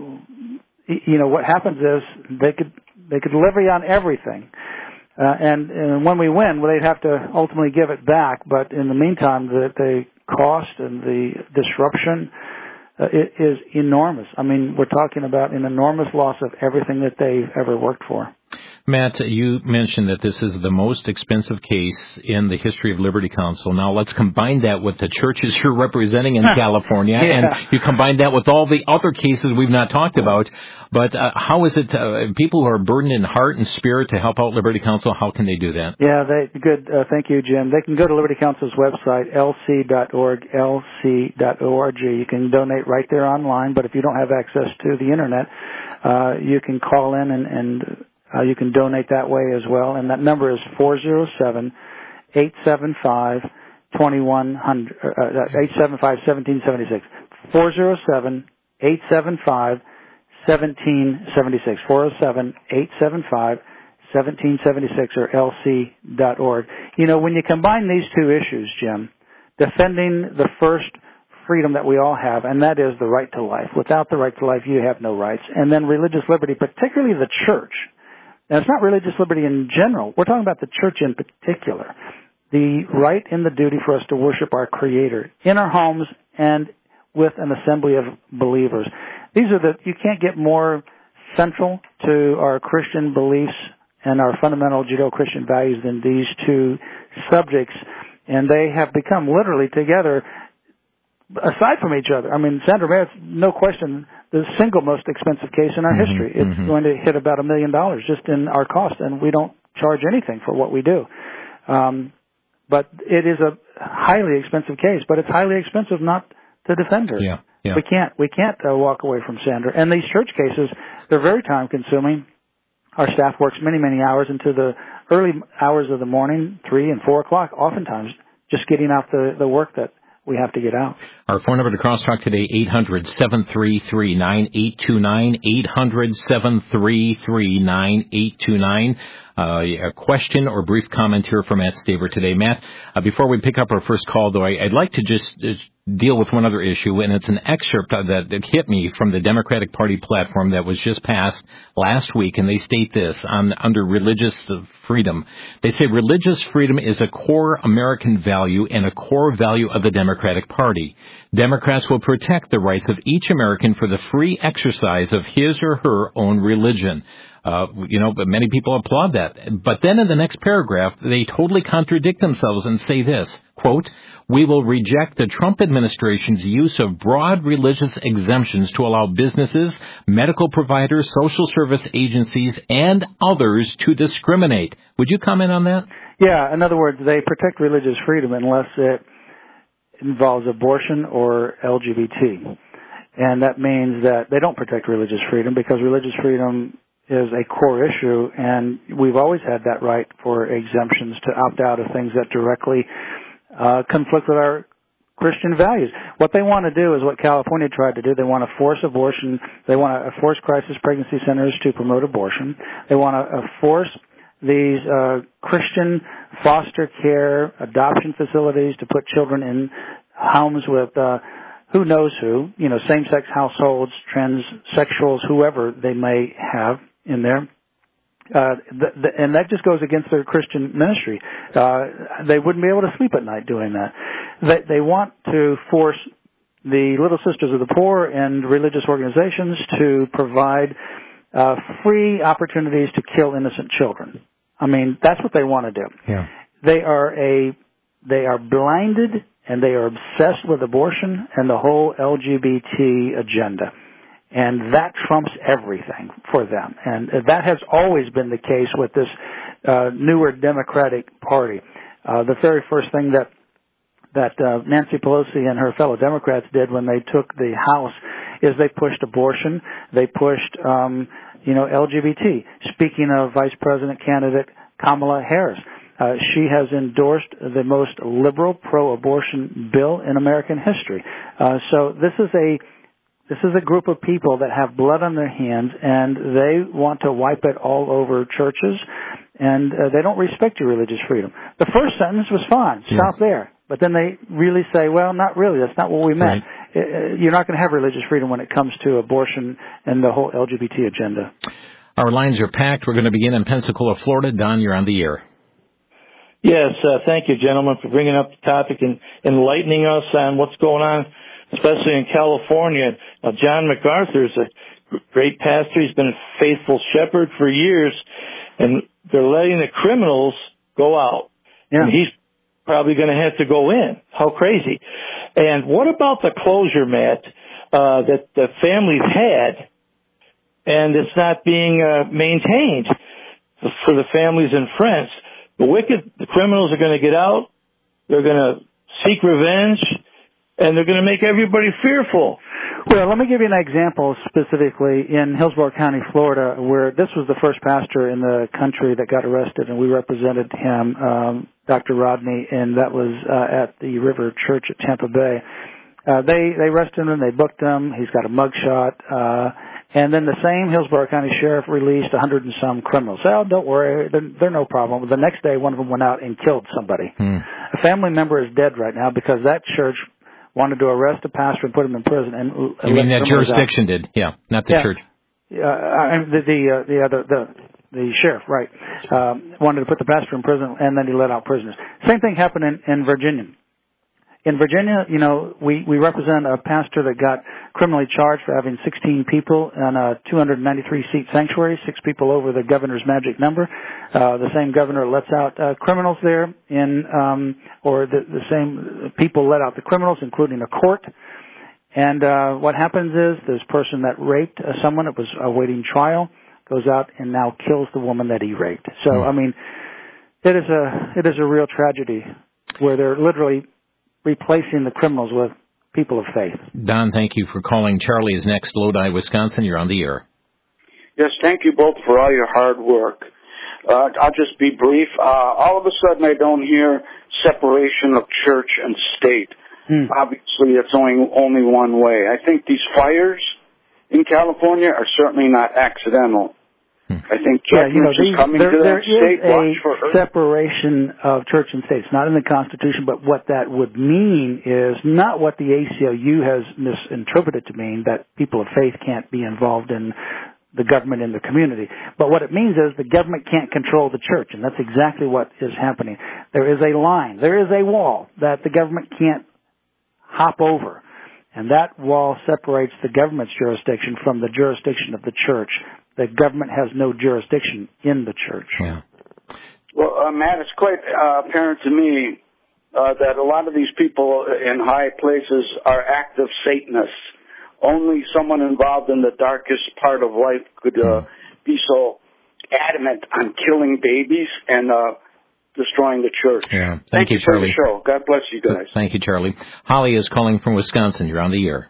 you know, what happens is they could, they could levy on everything. Uh, and, and when we win, well, they'd have to ultimately give it back. But in the meantime, the, the cost and the disruption uh, it is enormous. I mean, we're talking about an enormous loss of everything that they've ever worked for. Matt, you mentioned that this is the most expensive case in the history of Liberty Counsel. Now, let's combine that with the churches you're representing in California, yeah. and you combine that with all the other cases we've not talked about. But uh, how is it, uh, people who are burdened in heart and spirit to help out Liberty Counsel, how can they do that? Yeah, they, good. Uh, thank you, Jim. They can go to Liberty Counsel's website, L C dot org, L C dot org. You can donate right there online, but if you don't have access to the Internet, uh, you can call in and, and Uh, you can donate that way as well, and that number is four oh seven, eight seven five, two one zero zero, uh, eight seven five, one seven seven six, four oh seven, eight seven five, one seven seven six, four oh seven, eight seven five, one seven seven six, or L C dot org. You know, when you combine these two issues, Jim, defending the first freedom that we all have, and that is the right to life. Without the right to life, you have no rights. And then religious liberty, particularly the church. Now, it's not religious liberty in general. We're talking about the church in particular. The right and the duty for us to worship our Creator in our homes and with an assembly of believers. These are the, you can't get more central to our Christian beliefs and our fundamental Judeo-Christian values than these two subjects, and they have become literally together aside from each other. I mean, Sandra Merritt's, no question, the single most expensive case in our mm-hmm, history. It's mm-hmm. going to hit about a million dollars just in our cost, and we don't charge anything for what we do. Um, but it is a highly expensive case, but it's highly expensive not to defend her. Yeah, yeah. We can't, we can't uh, walk away from Sandra. And these church cases, they're very time-consuming. Our staff works many, many hours into the early hours of the morning, three and four o'clock, oftentimes, just getting out the, the work that we have to get out. Our phone number to Crosstalk today, eight hundred, seven three three, nine eight two nine, eight hundred, seven three three, nine eight two nine. Uh, a question or brief comment here from Matt Staver today. Matt, uh, before we pick up our first call, though, I, I'd like to just uh, deal with one other issue, and it's an excerpt that, that hit me from the Democratic Party platform that was just passed last week, and they state this on under religious freedom. They say religious freedom is a core American value and a core value of the Democratic Party. Democrats will protect the rights of each American for the free exercise of his or her own religion. Uh, you know, but many people applaud that. But then in the next paragraph, they totally contradict themselves and say this, quote, we will reject the Trump administration's use of broad religious exemptions to allow businesses, medical providers, social service agencies, and others to discriminate. Would you comment on that? Yeah, in other words, they protect religious freedom unless it involves abortion or L G B T. And that means that they don't protect religious freedom because religious freedom is a core issue, and we've always had that right for exemptions to opt out of things that directly uh, conflict with our Christian values. What they want to do is what California tried to do. They want to force abortion. They want to force crisis pregnancy centers to promote abortion. They want to uh, force these uh, Christian foster care adoption facilities to put children in homes with uh, who knows who, you know, same-sex households, transsexuals, whoever they may have in there. Uh, the, the, and that just goes against their Christian ministry. Uh, they wouldn't be able to sleep at night doing that. They, they want to force the Little Sisters of the Poor and religious organizations to provide uh, free opportunities to kill innocent children. I mean, that's what they want to do. Yeah. They are a, they are blinded and they are obsessed with abortion and the whole L G B T agenda. And that trumps everything for them. And that has always been the case with this uh, newer Democratic Party. Uh, the very first thing that that uh, Nancy Pelosi and her fellow Democrats did when they took the House is they pushed abortion. They pushed, um, you know, L G B T. Speaking of Vice President candidate Kamala Harris, uh, she has endorsed the most liberal pro-abortion bill in American history. Uh, so this is a This is a group of people that have blood on their hands, and they want to wipe it all over churches, and uh, they don't respect your religious freedom. The first sentence was fine. Stop yes. there. But then they really say, well, not really. That's not what we meant. Right. You're not going to have religious freedom when it comes to abortion and the whole L G B T agenda. Our lines are packed. We're going to begin in Pensacola, Florida. Don, you're on the air. Yes, uh, thank you, gentlemen, for bringing up the topic and enlightening us on what's going on, especially in California. Now, John MacArthur is a great pastor. He's been a faithful shepherd for years, and they're letting the criminals go out. Yeah. And he's probably going to have to go in. How crazy. And what about the closure, Matt, uh, that the families had, and it's not being uh, maintained for the families and friends? The wicked, the criminals are going to get out. They're going to seek revenge, and they're going to make everybody fearful. Well, let me give you an example specifically in Hillsborough County, Florida, where this was the first pastor in the country that got arrested, and we represented him, um, Doctor Rodney, and that was uh, at the River Church at Tampa Bay. Uh, they, they arrested him, they booked him, he's got a mugshot, uh, and then the same Hillsborough County Sheriff released a hundred and some criminals. Oh, don't worry, they're, they're no problem. The next day, one of them went out and killed somebody. Hmm. A family member is dead right now because that church wanted to arrest a pastor and put him in prison. And you mean that jurisdiction out. did? Yeah, not the yeah. church. Uh, I mean, the the uh, the, uh, the the sheriff, right, um, wanted to put the pastor in prison, and then he let out prisoners. Same thing happened in, in Virginia. in Virginia, you know, we, we represent a pastor that got criminally charged for having sixteen people in a two hundred ninety-three seat sanctuary, six people over the governor's magic number. Uh, the same governor lets out uh, criminals there in, um, or the, the same people let out the criminals, including a court. And uh, what happens is this person that raped uh, someone that was awaiting trial goes out and now kills the woman that he raped. So, mm. I mean, it is a it is a real tragedy where they're literally replacing the criminals with people of faith. Don, thank you for calling. Charlie is next, Lodi, Wisconsin. You're on the air. Yes, thank you both for all your hard work. Uh, I'll just be brief. Uh, all of a sudden I don't hear separation of church and state. Hmm. Obviously, it's only only one way. I think these fires in California are certainly not accidental. Hmm. I think yeah, you know, is these, coming there, to there that state. There Watch is for a separation of church and state. It's not in the Constitution, but what that would mean is not what the A C L U has misinterpreted to mean, that people of faith can't be involved in the government and the community. But what it means is the government can't control the church, and that's exactly what is happening. There is a line, there is a wall that the government can't hop over, and that wall separates the government's jurisdiction from the jurisdiction of the church. The government has no jurisdiction in the church. Yeah. Well, uh, Matt, it's quite uh, apparent to me uh, that a lot of these people in high places are active Satanists. Only someone involved in the darkest part of life could uh, be so adamant on killing babies and uh, destroying the church. Yeah. Thank, Thank you, you for Charlie. the show. God bless you guys. Thank you, Charlie. Holly is calling from Wisconsin. You're on the air.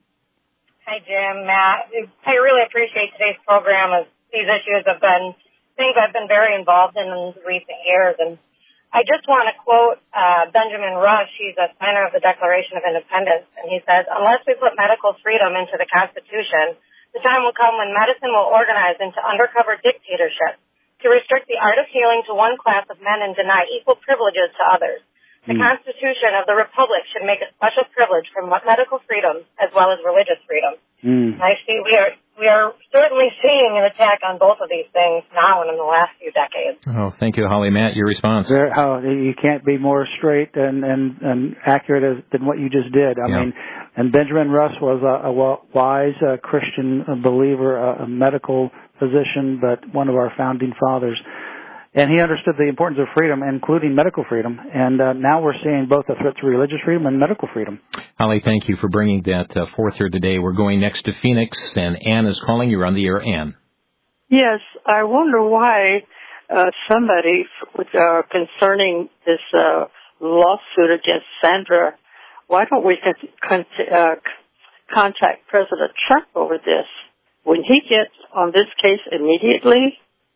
Hi, Jim, Matt. I really appreciate today's program, as these issues have been things I've been very involved in in recent years. And I just want to quote uh, Benjamin Rush. He's a signer of the Declaration of Independence, and he says, unless we put medical freedom into the Constitution, the time will come when medicine will organize into undercover dictatorship to restrict the art of healing to one class of men and deny equal privileges to others. The mm. Constitution of the Republic should make a special privilege for medical freedom as well as religious freedom. Mm. I see we are we are certainly seeing an attack on both of these things now and in the last few decades. Oh, thank you, Holly. Matt, your response? There, oh, you can't be more straight and and, and accurate as, than what you just did. I yeah. mean, and Benjamin Rush was a, a wise uh, Christian believer, a, a medical physician, but one of our founding fathers. And he understood the importance of freedom, including medical freedom. And uh, now we're seeing both a threat to religious freedom and medical freedom. Holly, thank you for bringing that uh, forth here today. We're going next to Phoenix, and Ann is calling. You're on the air, Ann. Yes, I wonder why uh, somebody with, uh, concerning this uh, lawsuit against Sandra, why don't we con- con- uh, contact President Trump over this? Wouldn't he get on this case immediately?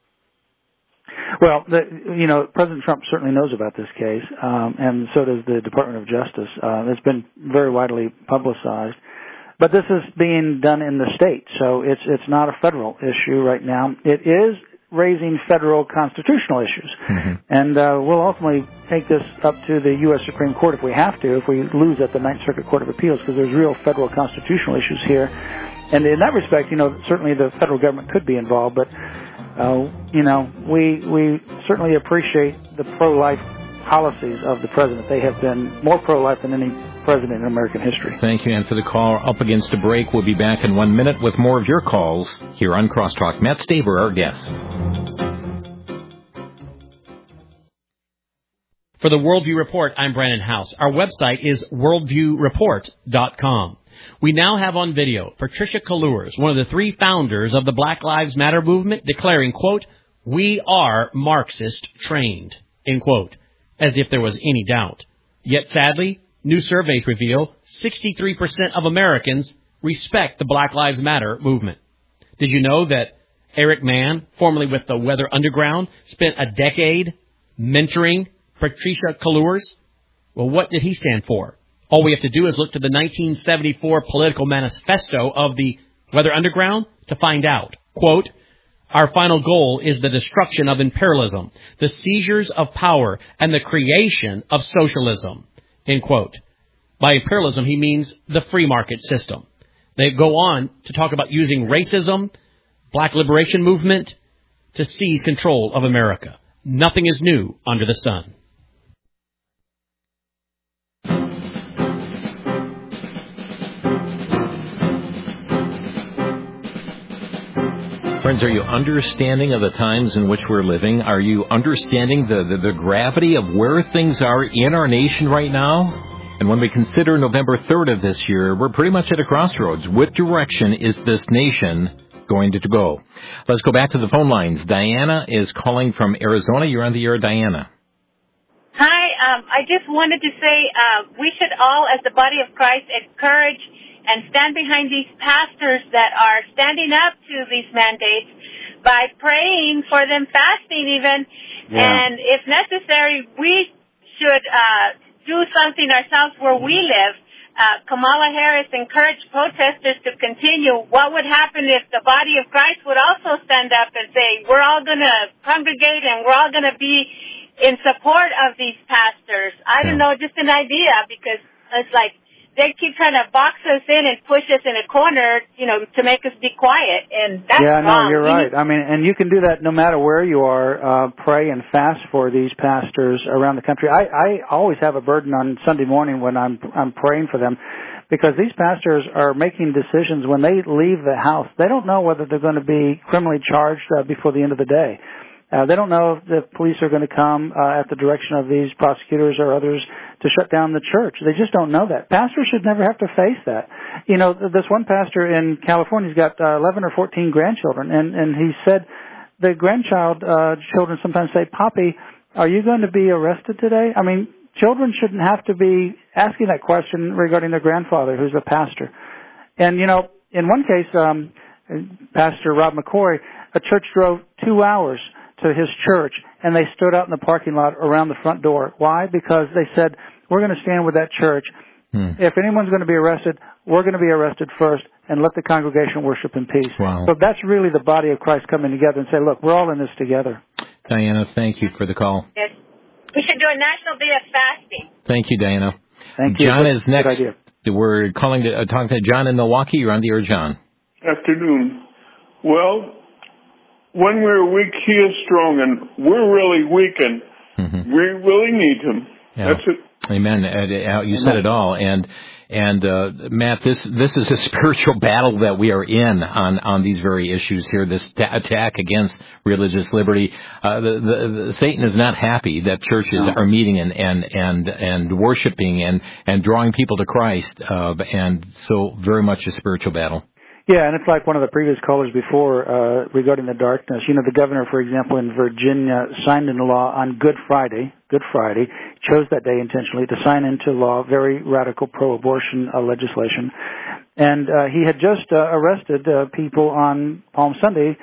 Well, the, you know, President Trump certainly knows about this case, um, and so does the Department of Justice. Uh, it's been very widely publicized. But this is being done in the state, so it's it's not a federal issue right now. It is raising federal constitutional issues. Mm-hmm. And uh, we'll ultimately take this up to the U S Supreme Court if we have to, if we lose at the Ninth Circuit Court of Appeals, because there's real federal constitutional issues here. And in that respect, you know, certainly the federal government could be involved, but Uh, you know, we we certainly appreciate the pro-life policies of the president. They have been more pro-life than any president in American history. Thank you, and for the call up against a break. We'll be back in one minute with more of your calls here on Crosstalk. Matt Staver, our guest. For the Worldview Report, I'm Brandon House. Our website is worldview report dot com. We now have on video Patricia Kaluers, one of the three founders of the Black Lives Matter movement, declaring, quote, "We are Marxist trained," end quote, as if there was any doubt. Yet sadly, new surveys reveal sixty-three percent of Americans respect the Black Lives Matter movement. Did you know that Eric Mann, formerly with the Weather Underground, spent a decade mentoring Patricia Kaluers? Well, what did he stand for? All we have to do is look to the nineteen seventy-four political manifesto of the Weather Underground to find out. Quote, "Our final goal is the destruction of imperialism, the seizures of power, and the creation of socialism." End quote. By imperialism, he means the free market system. They go on to talk about using racism, black liberation movement, to seize control of America. Nothing is new under the sun. Friends, are you understanding of the times in which we're living? Are you understanding the, the, the gravity of where things are in our nation right now? And when we consider November third of this year, we're pretty much at a crossroads. What direction is this nation going to go? Let's go back to the phone lines. Diana is calling from Arizona. You're on the air, Diana. Hi, um, I just wanted to say uh, we should all, as the body of Christ, encourage and stand behind these pastors that are standing up to these mandates by praying for them, fasting even, yeah. And if necessary, we should uh, do something ourselves where we live. Uh, Kamala Harris encouraged protesters to continue. What would happen if the body of Christ would also stand up and say, we're all going to congregate and we're all going to be in support of these pastors? I don't know, just an idea, because it's like, they keep trying to box us in and push us in a corner, you know, to make us be quiet, and that's yeah, wrong. no, you're right. I mean, and you can do that no matter where you are. Uh, pray and fast for these pastors around the country. I, I always have a burden on Sunday morning when I'm I'm praying for them, because these pastors are making decisions when they leave the house. They don't know whether they're going to be criminally charged uh, before the end of the day. Uh, they don't know if the police are going to come uh, at the direction of these prosecutors or others to shut down the church. They just don't know that. Pastors should never have to face that. You know, this one pastor in California's got uh, eleven or fourteen grandchildren, and, and he said the grandchild uh, children sometimes say, Poppy, are you going to be arrested today? I mean, children shouldn't have to be asking that question regarding their grandfather, who's a pastor. And, you know, in one case, um, Pastor Rob McCoy, a church drove two hours to his church, and they stood out in the parking lot around the front door. Why? Because they said, we're going to stand with that church. Hmm. If anyone's going to be arrested, we're going to be arrested first, and let the congregation worship in peace. Wow. So that's really the body of Christ coming together and say, look, we're all in this together. Diana, thank you for the call. Yes. We should do a national day of fasting. Thank you, Diana. Thank you. John Good, is next. Good idea. We're calling to, uh, talking to John in Milwaukee. You're on the air, John. Afternoon. Well, when we're weak, he is strong, and we're really weak, and mm-hmm. we really need him. Yeah. That's it. Amen. Uh, you said it all. And and uh, Matt, this this is a spiritual battle that we are in on, on these very issues here. This t- attack against religious liberty. Uh, the, the, the, Satan is not happy that churches no. are meeting and and and and worshiping and and drawing people to Christ. Uh, and so, very much a spiritual battle. Yeah, and it's like one of the previous callers before uh, regarding the darkness. You know, the governor, for example, in Virginia signed into law on Good Friday, Good Friday, chose that day intentionally to sign into law very radical pro-abortion uh, legislation. And uh, he had just uh, arrested uh, people on Palm Sunday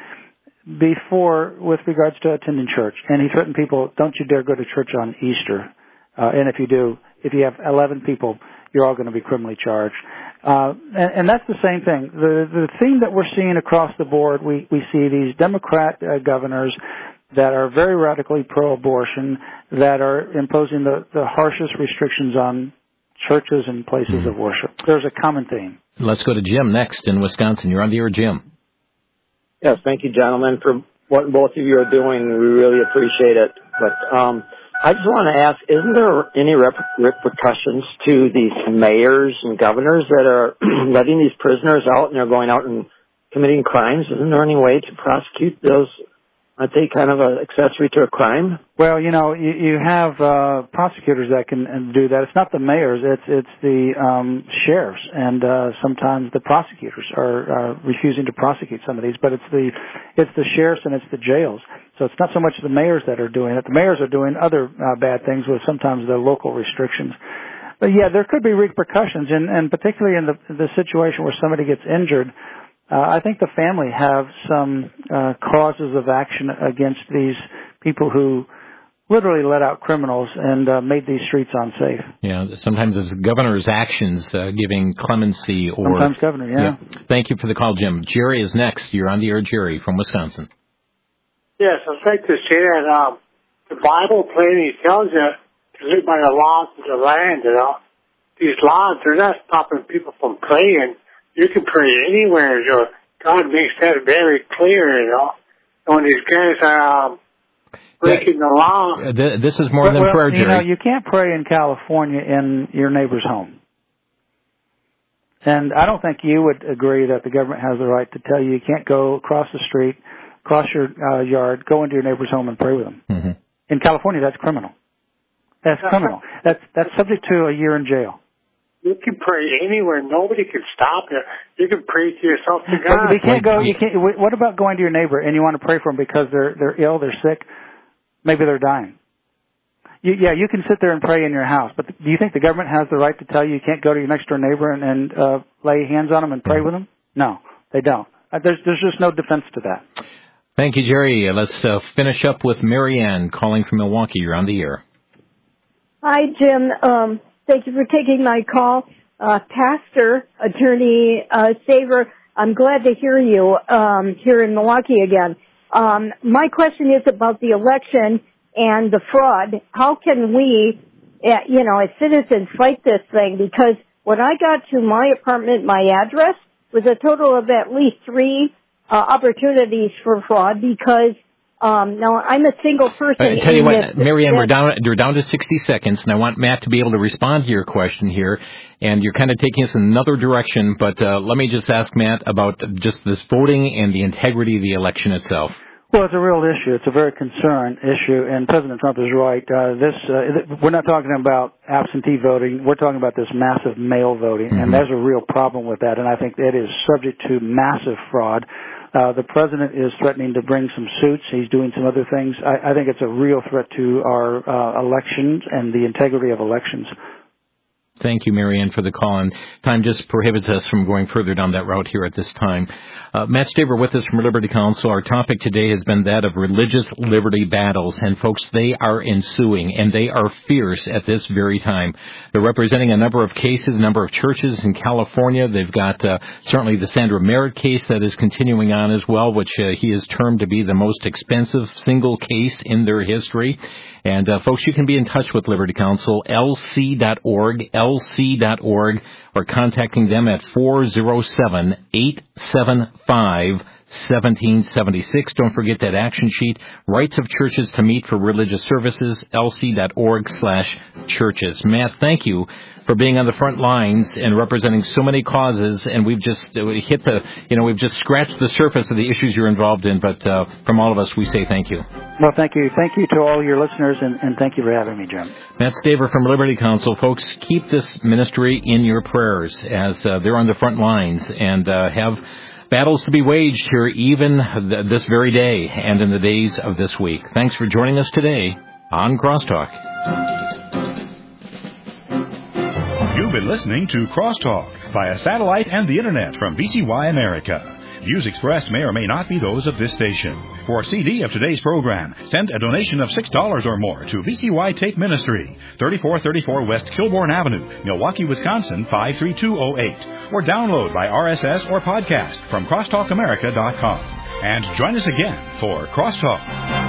before with regards to attending church. And he threatened people, don't you dare go to church on Easter. Uh, and if you do, if you have eleven people, you're all going to be criminally charged. Uh, and, and that's the same thing. The, the theme that we're seeing across the board, we, we see these Democrat uh, governors that are very radically pro-abortion, that are imposing the, the harshest restrictions on churches and places mm-hmm. of worship. There's a common theme. Let's go to Jim next in Wisconsin. You're on the air, Jim. Yes, thank you, gentlemen, for what both of you are doing. We really appreciate it. But um, I just want to ask, isn't there any rep- repercussions to these mayors and governors that are letting these prisoners out and they're going out and committing crimes? Isn't there any way to prosecute those? Aren't they kind of an accessory to a crime? Well, you know, you, you have uh, prosecutors that can do that. It's not the mayors; it's it's the um, sheriffs, and uh, sometimes the prosecutors are, are refusing to prosecute some of these. But it's the it's the sheriffs and it's the jails. So it's not so much the mayors that are doing it. The mayors are doing other uh, bad things with sometimes the local restrictions. But yeah, there could be repercussions, and, and particularly in the the situation where somebody gets injured. Uh, I think the family have some uh, causes of action against these people who literally let out criminals and uh, made these streets unsafe. Yeah, sometimes it's governor's actions uh, giving clemency or... Sometimes governor, yeah. yeah. Thank you for the call, Jim. Jerry is next. You're on the air, Jerry, from Wisconsin. Yes, I'd like to say that um, the Bible plainly tells you to live by the laws of the land, you know. These laws, they're not stopping people from praying. You can pray anywhere, you know. God makes that very clear, you know. And when these guys are um, breaking the law... Uh, th- this is more well, than well, prayer, Jerry. You know, you can't pray in California in your neighbor's home. And I don't think you would agree that the government has the right to tell you you can't go across the street, cross your uh, yard, go into your neighbor's home and pray with them. Mm-hmm. In California, that's criminal. That's criminal. That's that's subject to a year in jail. You can pray anywhere. Nobody can stop you. You can pray to yourself to God. But you can't go. You can't. What about going to your neighbor and you want to pray for them because they're they're ill, they're sick, maybe they're dying? You, yeah, you can sit there and pray in your house, but do you think the government has the right to tell you you can't go to your next door neighbor and, and uh, lay hands on them and pray with them? No, they don't. Uh, there's there's just no defense to that. Thank you, Jerry. Uh, let's uh, finish up with Marianne calling from Milwaukee. You're on the air. Hi, Jim. Um, thank you for taking my call. Uh, Pastor, Attorney uh, Saver, I'm glad to hear you um, here in Milwaukee again. Um, my question is about the election and the fraud. How can we, uh, you know, as citizens fight this thing? Because when I got to my apartment, my address was a total of at least three uh, opportunities for fraud because Um, now, I'm a single person. I tell you what, this, Marianne, this, we're down, we're down to sixty seconds, and I want Matt to be able to respond to your question here. And you're kind of taking us in another direction, but uh, let me just ask Matt about just this voting and the integrity of the election itself. Well, it's a real issue. It's a very concerned issue, and President Trump is right. Uh, this uh, we're not talking about absentee voting. We're talking about this massive mail voting, mm-hmm. and there's a real problem with that, and I think it is subject to massive fraud. Uh, the president is threatening to bring some suits. He's doing some other things. I, I think it's a real threat to our uh, elections and the integrity of elections. Thank you, Marianne, for the call. And time just prohibits us from going further down that route here at this time. Uh, Matt Staver with us from Liberty Counsel. Our topic today has been that of religious liberty battles. And, folks, they are ensuing, and they are fierce at this very time. They're representing a number of cases, a number of churches in California. They've got uh, certainly the Sandra Merritt case that is continuing on as well, which uh, he has termed to be the most expensive single case in their history. And, uh, folks, you can be in touch with Liberty Counsel, L C dot org, L C dot org, or contacting them at four oh seven, eight seven five, one seven seven six. Don't forget that action sheet, Rights of Churches to Meet for Religious Services, L C dot org slash churches. Matt, thank you for being on the front lines and representing so many causes, and we've just hit the, you know, we've just scratched the surface of the issues you're involved in, but uh, from all of us, we say thank you. Well, thank you. Thank you to all your listeners, and, and thank you for having me, Jim. Matt Staver from Liberty Counsel. Folks, keep this ministry in your prayers as uh, they're on the front lines and uh, have battles to be waged here even th- this very day and in the days of this week. Thanks for joining us today on Crosstalk. You've been listening to Crosstalk via satellite and the Internet from B C Y America. Views expressed may or may not be those of this station. For a C D of today's program, send a donation of six dollars or more to V C Y Tape Ministry, thirty-four thirty-four West Kilbourne Avenue, Milwaukee, Wisconsin, five three two oh eight. Or download by R S S or podcast from crosstalk america dot com. And join us again for Crosstalk.